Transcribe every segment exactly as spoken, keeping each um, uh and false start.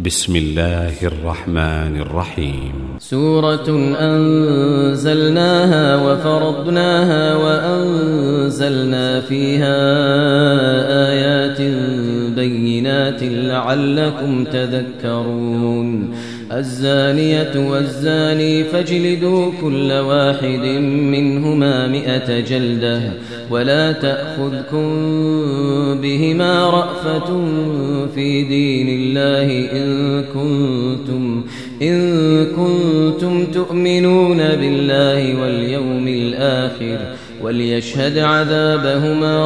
بسم الله الرحمن الرحيم. سورة أنزلناها وفرضناها وأنزلنا فيها آيات بينات لعلكم تذكرون. الزانية والزاني فاجلدوا كل واحد منهما مئة جلدة ولا تأخذكم بهما رأفة في دين الله إن كنتم, إن كنتم تؤمنون بالله واليوم الآخر وليشهد عذابهما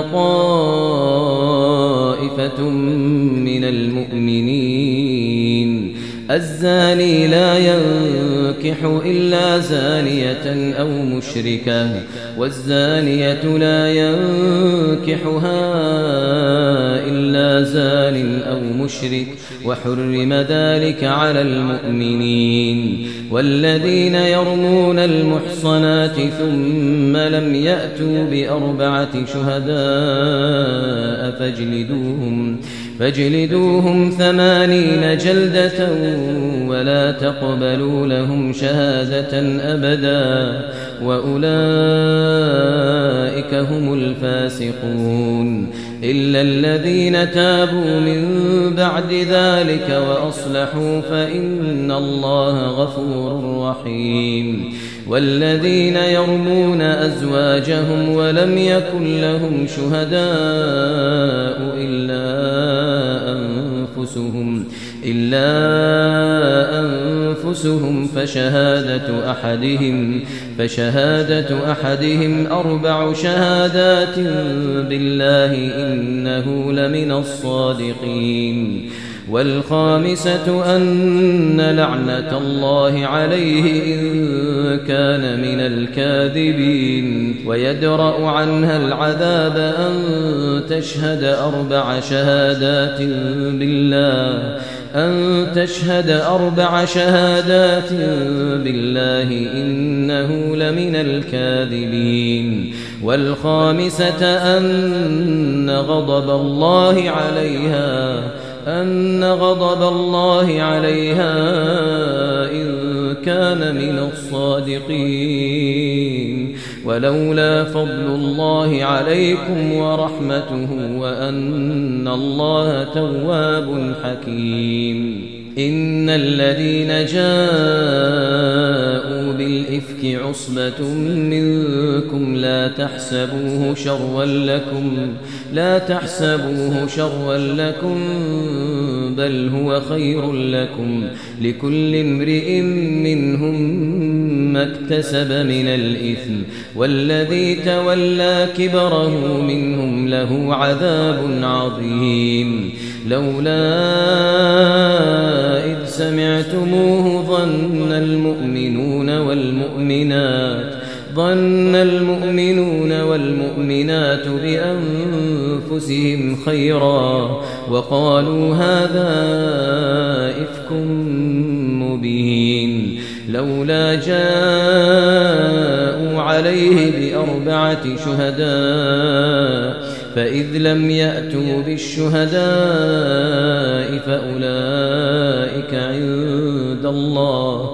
طائفة من المؤمنين. الزاني لا ينكح إلا زانية أو مشركة والزانية لا ينكحها إلا زان أو مشرك وحرم ذلك على المؤمنين. والذين يرمون المحصنات ثم لم يأتوا بأربعة شهداء فاجلدوهم فاجلدوهم ثمانين جلدة ولا تقبلوا لهم شهادة أبدا وأولئك هم الفاسقون. إلا الذين تابوا من بعد ذلك وأصلحوا فإن الله غفور رحيم. والذين يرمون أزواجهم ولم يكن لهم شهداء إلا أنفسهم إلا أنفسهم فشهادة أحدهم فشهادة أحدهم أربع شهادات بالله إنه لمن الصادقين. والخامسة أن لعنة الله عليه إن كان من الكاذبين. ويدرأ عنها العذاب أن تشهد أربع شهادات بالله أن تشهد أربع شهادات بالله إنه لمن الكاذبين. والخامسة أن غضب الله عليها أن غضب الله عليها إن كان من الصادقين. ولولا فضل الله عليكم ورحمته وأن الله تواب حكيم. إن الذين جاءوا بالإفك عصبة منكم لا تحسبوه شرا لكم لا تحسبوه شرا لكم بل هو خير لكم لكل امرئ منهم ما اكتسب من الإثم والذي تولى كبره منهم له عذاب عظيم. لولا إذ سمعتموه ظن المؤمنون والمؤمنات ظن المؤمنون والمؤمنات بأنفسهم خيرا وقالوا هذا إفك مبين. لولا جاءوا عليه بأربعة شهداء فإذ لم يأتوا بالشهداء فأولئك عند الله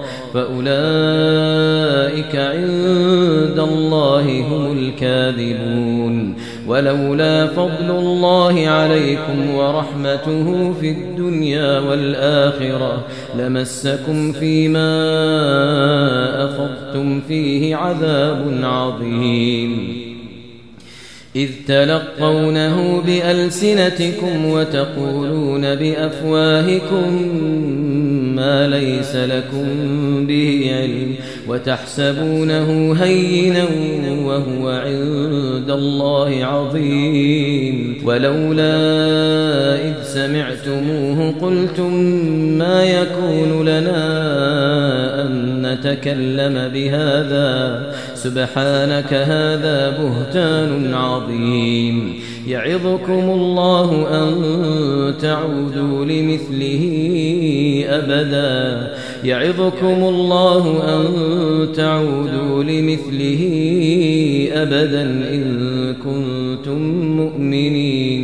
فأولئك عند الله هم الكاذبون. ولولا فضل الله عليكم ورحمته في الدنيا والآخرة لمسكم فيما أفضتم فيه عذاب عظيم. إذ تلقونه بألسنتكم وتقولون بأفواهكم ما ليس لكم به علم وتحسبونه هينا وهو عند الله عظيم. ولولا إذ سمعتموه قلتم ما يكون لنا أن نتكلم بهذا سبحانك هذا بهتان عظيم. يعظكم الله أن تعودوا لمثله أبدا يعظكم الله أن تعودوا لمثله أبدا إن كنتم مؤمنين.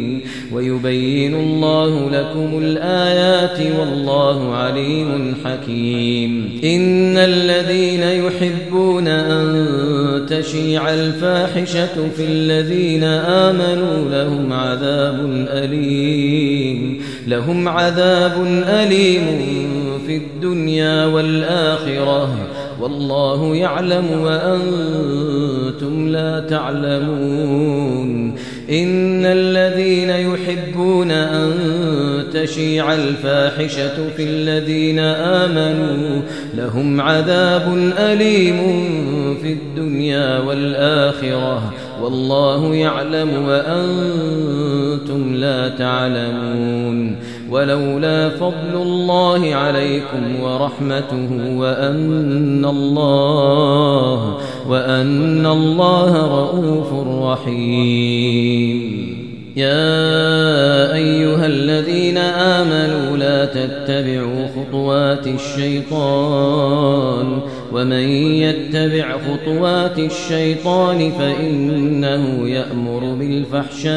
ويبين الله لكم الآيات والله عليم حكيم. إن الذين يحبون أن تشيع الفاحشة في الذين آمنوا لهم عذاب أليم لهم عذاب أليم في الدنيا والآخرة والله يعلم وأنتم لا تعلمون. إن الذين يحبون أن تشيع الفاحشة في الذين آمنوا لهم عذاب أليم في الدنيا والآخرة والله يعلم وأنتم لا تعلمون. ولولا فضل الله عليكم ورحمته وأن الله وأن الله رؤوف رحيم. يا أيها الذين آمنوا لا تتبعوا خطوات الشيطان ومن يتبع خطوات الشيطان فإنه يأمر بالفحشاء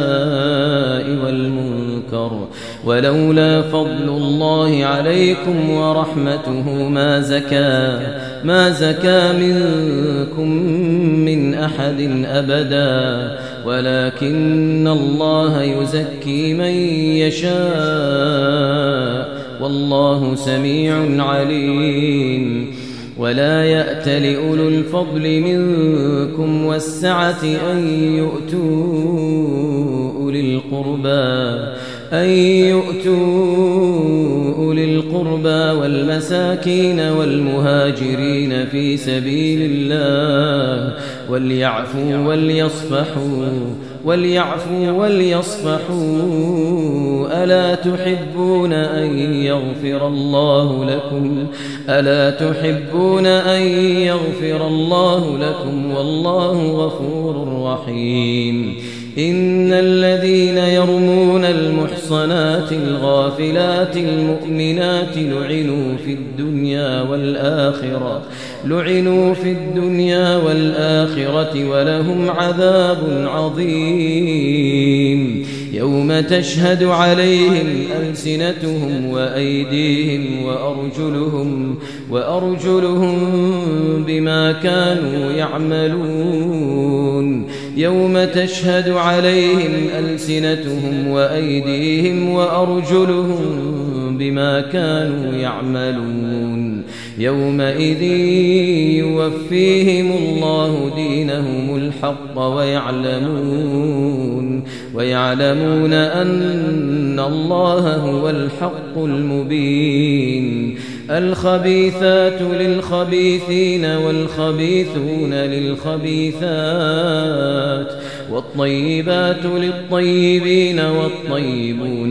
والمنكر ولولا فضل الله عليكم ورحمته ما زكى ما زكى منكم من أحد أبدا ولكن الله يزكي من يشاء والله سميع عليم. ولا يأت لأولو الفضل منكم والسعة أن يؤتوا أولي القربى أن يؤتوا أولي القربى والمساكين والمهاجرين في سبيل الله وليعفوا وليصفحوا وليعفوا وليصفحوا ألا تحبون أن يغفر الله لكم ألا تحبون أن يغفر الله لكم والله غفور رحيم. إن الذين يرمون المحصنات الغافلات المؤمنات لعنوا في الدنيا والآخرة لعنوا في الدنيا والآخرة ولهم عذاب عظيم. يوم تشهد عليهم ألسنتهم وأيديهم وأرجلهم وأرجلهم بما كانوا يعملون. يوم تشهد عليهم ألسنتهم وأيديهم وأرجلهم بما كانوا يعملون. يومئذ يوفيهم الله دينهم الحق ويعلمون ويعلمون أن الله هو الحق المبين. الخبيثات للخبيثين والخبيثون للخبيثات والطيبات للطيبين والطيبون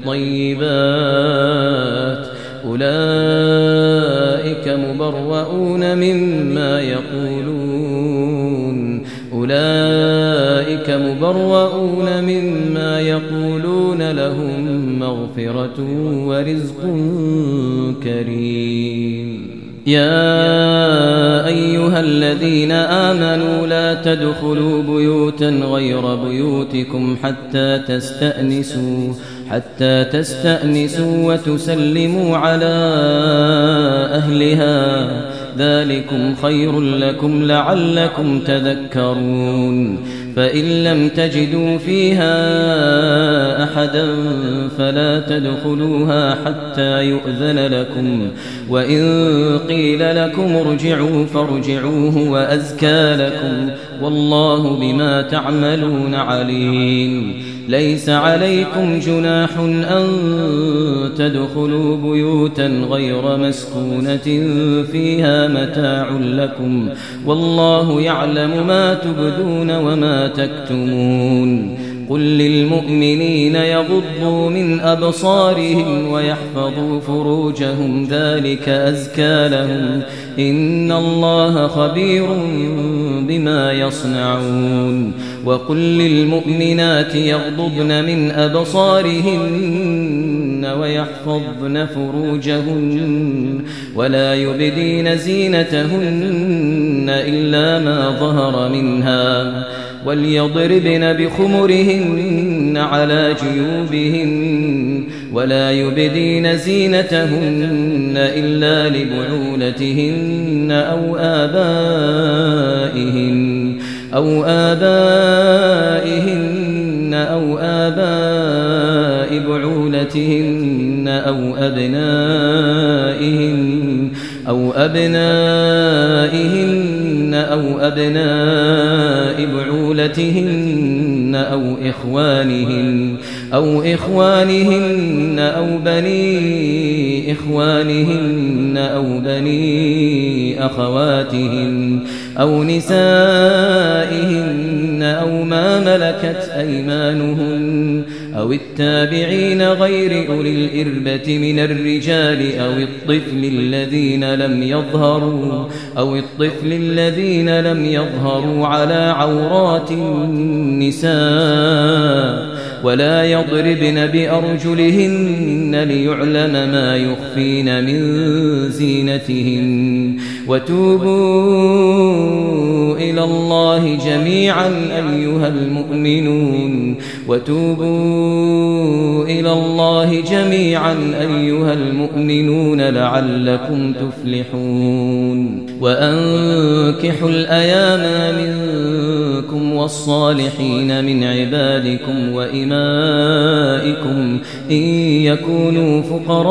للطيبات أولئك مبرؤون مما يقولون أولئك مبرؤون مما يقولون لهم مغفرة ورزق كريم. يا أيها الذين آمنوا لا تدخلوا بيوتا غير بيوتكم حتى تستأنسوا حتى تستأنسوا وتسلموا على أهلها ذلكم خير لكم لعلكم تذكرون. فإن لم تجدوا فيها أحدا فلا تدخلوها حتى يؤذن لكم وإن قيل لكم ارجعوا فارجعوا هو أزكى لكم والله بما تعملون عليم. ليس عليكم جناح أن تدخلوا بيوتا غير مسكونة فيها متاع لكم والله يعلم ما تبدون وما تكتمون. قل للمؤمنين يغضوا من أبصارهم ويحفظوا فروجهم ذلك أزكى لهم إن الله خبير بما يصنعون. وقل للمؤمنات يغضضن من أبصارهن ويحفظن فروجهن ولا يبدين زينتهن إلا ما ظهر منها وليضربن بخمرهن على جيوبهن ولا يبدين زينتهن إلا لبعولتهن أو آبائهن أو آبائهن أو آباء بعولتهن أو أبنائهن أو أبنائهن أو أبناء بعولتهن أو إخوانهن أو إخوانهن أو بني إخوانهن أو بني أخواتهن أو نسائهن أو ما ملكت أيمانهن أو التابعين غير أولي الإربة من الرجال أو الطفل الذين لم يظهروا أو الطفل الذين لم يظهروا على عورات النساء ولا يضربن بأرجلهن ليعلم ما يخفين من زينتهن وتوبوا إلى الله جميعا أيها المؤمنون وتوبوا إلى الله جميعا أيها المؤمنون لعلكم تفلحون وأنكحوا الأيام منكم والصالحين من عبادكم وإمائكم إن يكونوا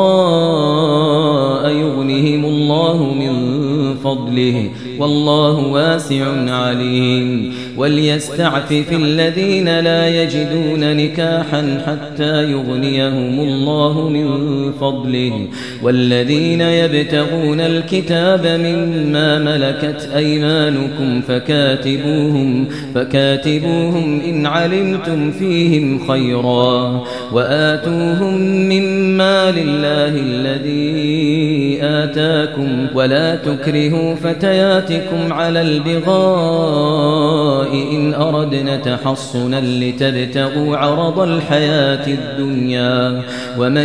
فقراء يغنهم الله من فضله والله واسع عليم وليستعفف الذين لا يجدون نكاحا حتى يغنيهم الله من فضله والذين يبتغون الكتاب مما ملكت أيمانكم فكاتبوهم فكاتبوهم إن علمتم فيهم خيرا وآتوهم مما لله الذي آتاكم ولا تكرهوا فتياتكم على البغاء إن أردنا تحصنا لتبتغوا عرض الحياة الدنيا ومن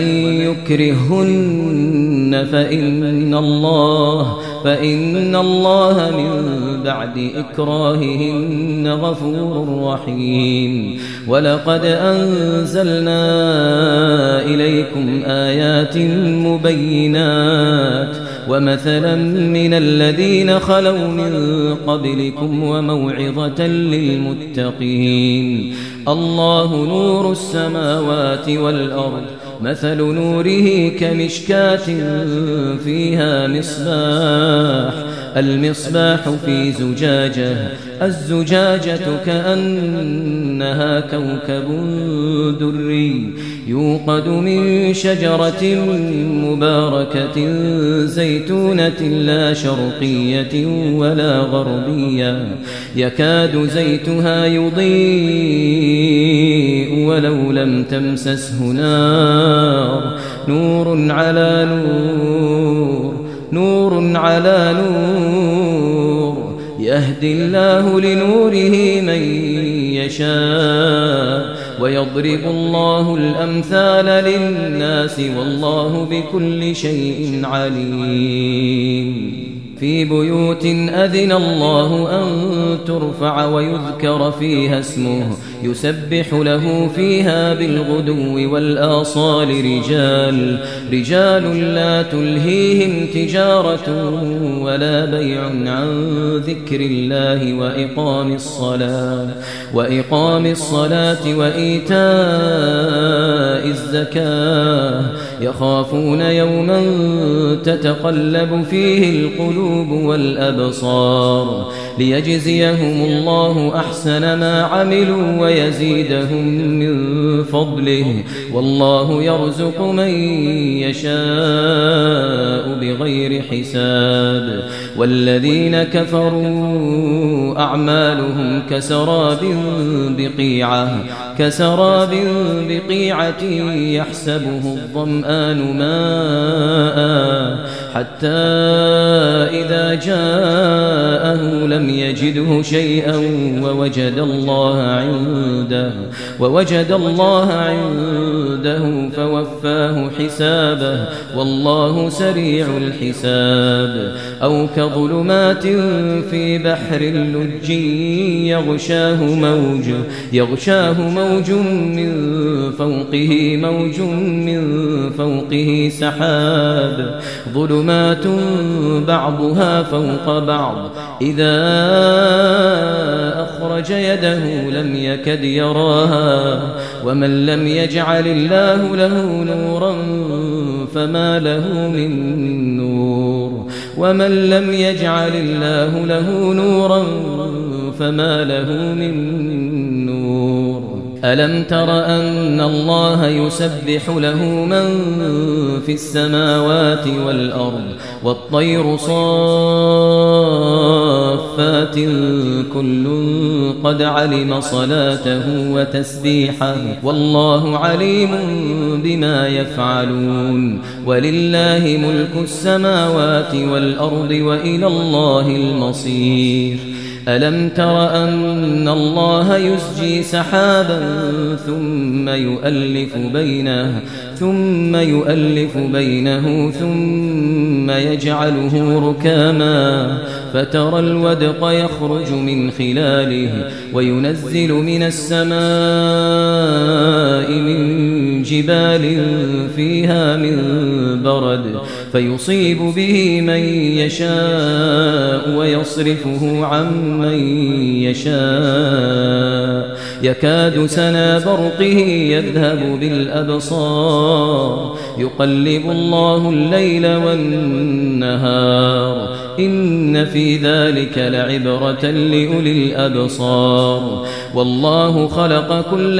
يكرهن فإن الله فإن الله من بعد إكراههن غفور رحيم ولقد أنزلنا إليكم آيات مبينات ومثلا من الذين خلوا من قبلكم وموعظة للمتقين الله نور السماوات والأرض مثل نوره كمشكاة فيها مصباح المصباح في زجاجة الزجاجة كأنها كوكب دري يوقد من شجرة مباركة زيتونة لا شرقية ولا غربية يكاد زيتها يضيء ولو لم تمسسه نار نور على نور نور على نور يهدي الله لنوره من يشاء ويضرب الله الأمثال للناس والله بكل شيء عليم في بيوت أذن الله أن ترفع ويذكر فيها اسمه يسبح له فيها بالغدو والآصال رجال رجال لا تلهيهم تجارة ولا بيع عن ذكر الله وإقام الصلاة وإقام الصلاة وإيتاء الزكاة يخافون يوما تتقلب فيه القلوب والأبصار ليجزيهم الله أحسن ما عملوا ويزيدهم من فضله والله يرزق من يشاء بغير حساب والذين كفروا أعمالهم كسراب بقيعة كسراب بقيعة يحسبه الظمآن ماء حتى إذا جاءه لم يجده شيئا ووجد الله عنده ووجد الله عنده رده فوفاه حسابه والله سريع الحساب أو كظلمات في بحر اللج يغشاه موج يغشاه موج من فوقه موج من فوقه سحاب ظلمات بعضها فوق بعض إذا أخرج يده لم يكد يراها ومن لم يجعل الله له نورا فما له من نور ومن لم يجعل الله له نورا فما له من نور ألم تر أن الله يسبح له من في السماوات والأرض والطير صافات كل قد علم صلاته وتسبيحه والله عليم بما يفعلون ولله ملك السماوات والأرض وإلى الله المصير ألم تر أن الله يسجي سحابا ثم يؤلف بينه ثم يؤلف بينه ثم يجعله ركاما فترى الودق يخرج من خلاله وينزل من السماء من جبال فيها من برد فيصيب به من يشاء ويصرفه عن من يشاء يكاد سنا برقه يذهب بالأبصار يقلب الله الليل والنهار إن في ذلك لعبرة لأولي الأبصار والله خلق كل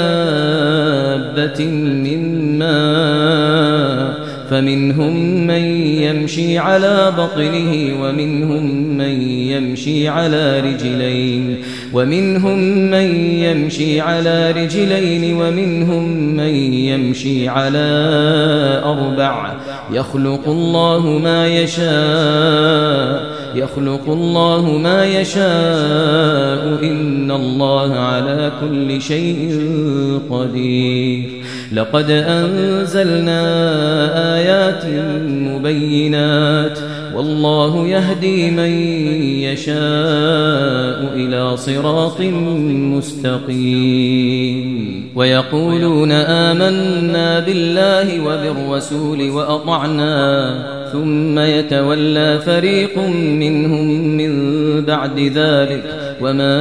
دابة من ماء فمنهم من يمشي على بطنه ومنهم من يمشي على رجلين ومنهم من يمشي على رجلين ومنهم من يمشي على أربع يخلق الله ما يشاء يخلق الله ما يشاء إن الله على كل شيء قدير لقد أنزلنا آيات مبينات والله يهدي من يشاء إلى صراط مستقيم ويقولون آمنا بالله وبالرسول وأطعنا ثم يتولى فريق منهم من بعد ذلك وما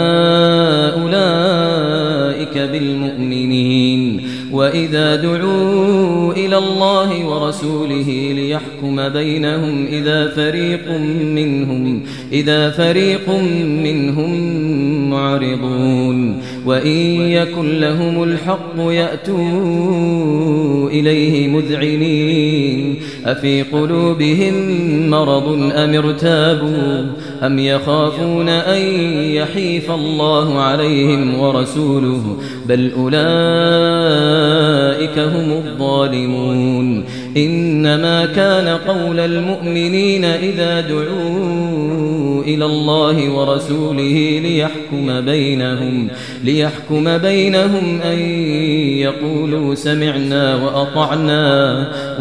أولئك بالمؤمنين وإذا دعوا إلى الله ورسوله ليحكم بينهم إذا فريق منهم إذا فريق منهم معرضون وإن يكن لهم الحق يأتوا إليه مذعنين أفي قلوبهم مرض أم ارتابوا أم يخافون أن يحيف الله عليهم ورسوله بل أولئك هم الظالمون إنما كان قول المؤمنين إذا دعوا إلى الله ورسوله ليحكم بينهم ليحكم بينهم أن يقولوا سمعنا وأطعنا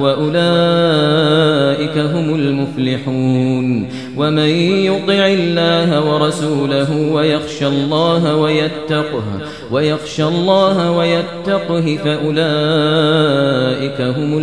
وأولئك هم المفلحون ومن يطع الله ورسوله ويخشى الله ويتقه ويخشى الله ويتقه فأولئك هم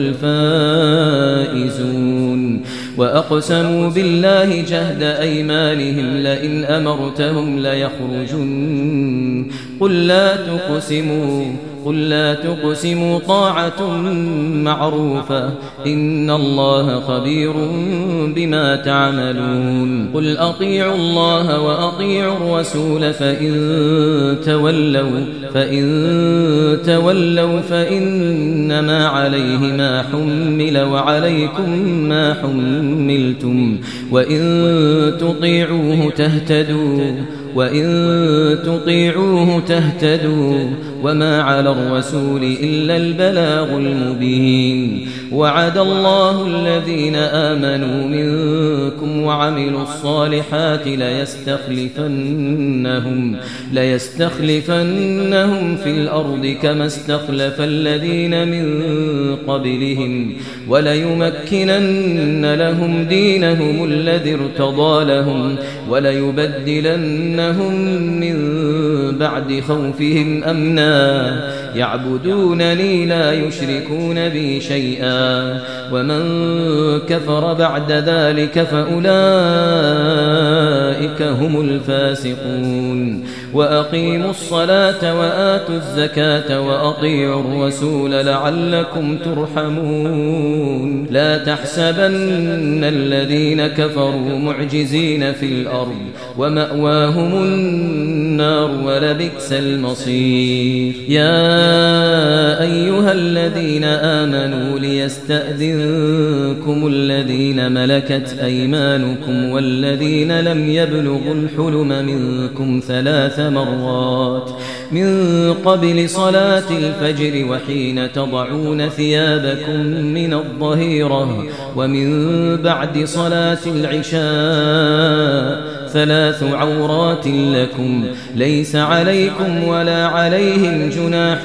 الفائزون وأقسموا بالله جهد أيمانهم لئن أمرتهم ليخرجن قل لا تقسموا قل لا تقسموا طاعة معروفة إن الله خبير بما تعملون قل أطيعوا الله وأطيعوا الرسول فإن تولوا فإن تولوا فإنما عليه ما حمل وعليكم ما حملتم وإن تطيعوه تهتدوا وإن تطيعوه تهتدوا وما على الرسول إلا البلاغ المبين وعد الله الذين آمنوا منكم وعملوا الصالحات ليستخلفنهم ليستخلفنهم في الأرض كما استخلف الذين من قبلهم وليمكنن لهم دينهم الذي ارتضى لهم وليبدلنهم من بعد خوفهم أمنا يعبدونني لا يشركون بي شيئا ومن كفر بعد ذلك فأولئك هم الفاسقون وأقيموا الصلاة وآتوا الزكاة وأطيعوا الرسول لعلكم ترحمون لا تحسبن الذين كفروا معجزين في الأرض ومأواهم النار ولبئس المصير يا أيها الذين آمنوا ليستأذنكم الذين ملكت أيمانكم والذين لم يبلغوا الحلم منكم ثلاث مرات من قبل صلاة الفجر وحين تضعون ثيابكم من الظهيرة ومن بعد صلاة العشاء ثلاث عورات لكم ليس عليكم ولا عليهم جناح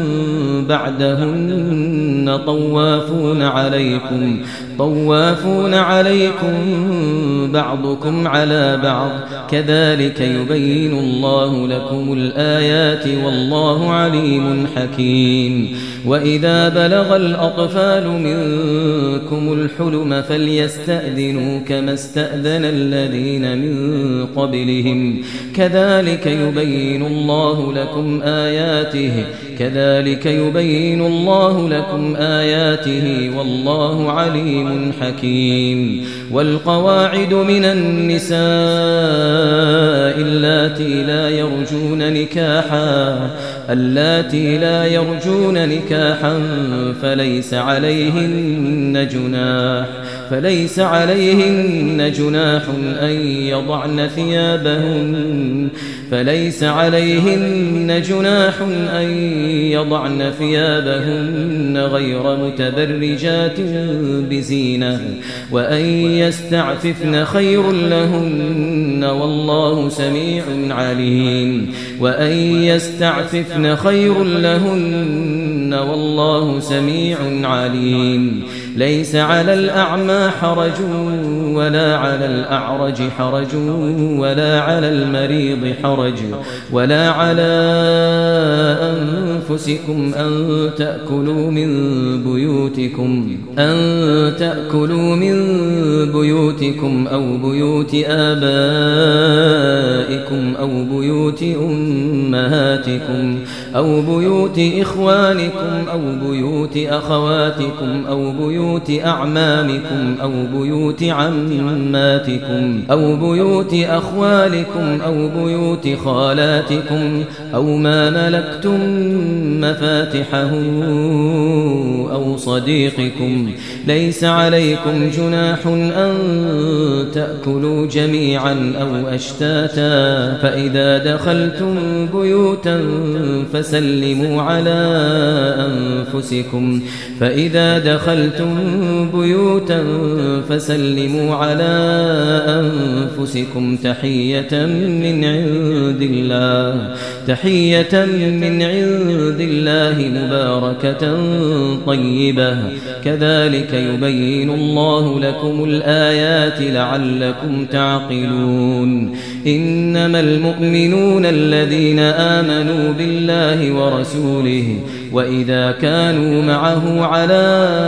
بعدهن طوافون عليكم طوافون عليكم بعضكم على بعض كذلك يبين الله لكم الآيات والله عليم حكيم وإذا بلغ الأطفال منكم الحلم فليستأذنوا كما استأذن الذين من قبلهم كذلك يبين الله لكم آياته كذلك يبين الله لكم آياته والله عليم حكيم والقواعد من النساء اللاتي لا يرجون نكاحا اللاتي لا يرجون نكاحا فليس عليهن جناح فليس عليهن جناح أن يضعن ثيابهن فليس عليهن جناح أن يضعن ثيابهن غير متبرجات بزينة وأن يستعففن خير لهن والله سميع عليم وأن يستعففن خير لهن والله سميع عليم ليس على الأعمى حرج ولا على الأعرج حرج ولا على المريض حرج ولا على أنفسكم أن تأكلوا من بيوتكم أن تأكلوا من بيوتكم أو بيوت آبائكم أو بيوت أمهاتكم أو بيوت إخوانكم أو بيوت أخواتكم أو بيوت أعمامكم أو بيوت عماتكم أو بيوت أخوالكم أو بيوت خالاتكم أو ما ملكتم مفاتحه أو صديقكم ليس عليكم جناح أن تأكلوا جميعا أو أشتاتا فإذا دخلتم بيوتا فسلموا على أنفسكم فإذا دخلتم بيوتا فسلموا على أنفسكم تحية من عند الله تحية من عند الله مباركة طيبة كذلك يبين الله لكم الآيات لعلكم تعقلون إنما المؤمنون الذين آمنوا بالله ورسوله وإذا كانوا معه على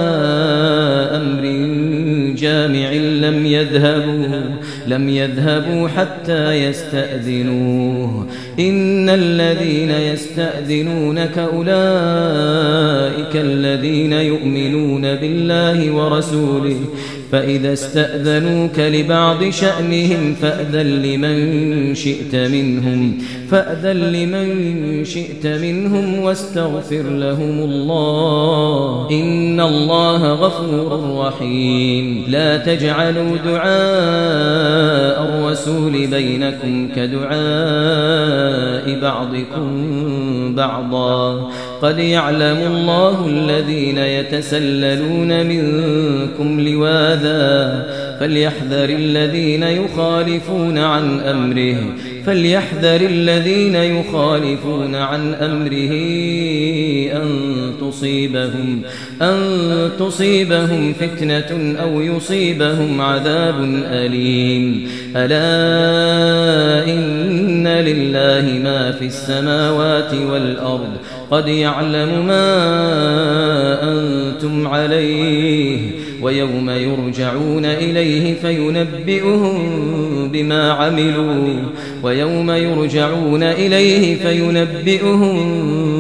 أمر جامع لم يذهبوا لم يذهبوا حتى يستأذنوه إن الذين يستأذنونك أولئك الذين يؤمنون بالله ورسوله فإذا استأذنوك لبعض شأنهم فأذن لمن شئت منهم فأذن لمن شئت منهم واستغفر لهم الله إن الله غفور رحيم لا تجعلوا دعاء الرسول بينكم كدعاء بعضكم بعضا قد يعلم الله الذين يتسللون منكم لواذا فليحذر الذين يخالفون عن أمره فليحذر الذين يخالفون عن أمره أن تصيبهم أن تصيبهم فتنة أو يصيبهم عذاب أليم ألا إن لله ما في السماوات والأرض قد يعلم ما أنتم عليه ويوم يرجعون إليه فينبئهم بما عملوا ويوم يرجعون إليه فينبئهم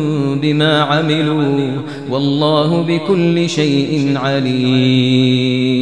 بما عملوا والله بكل شيء عليم.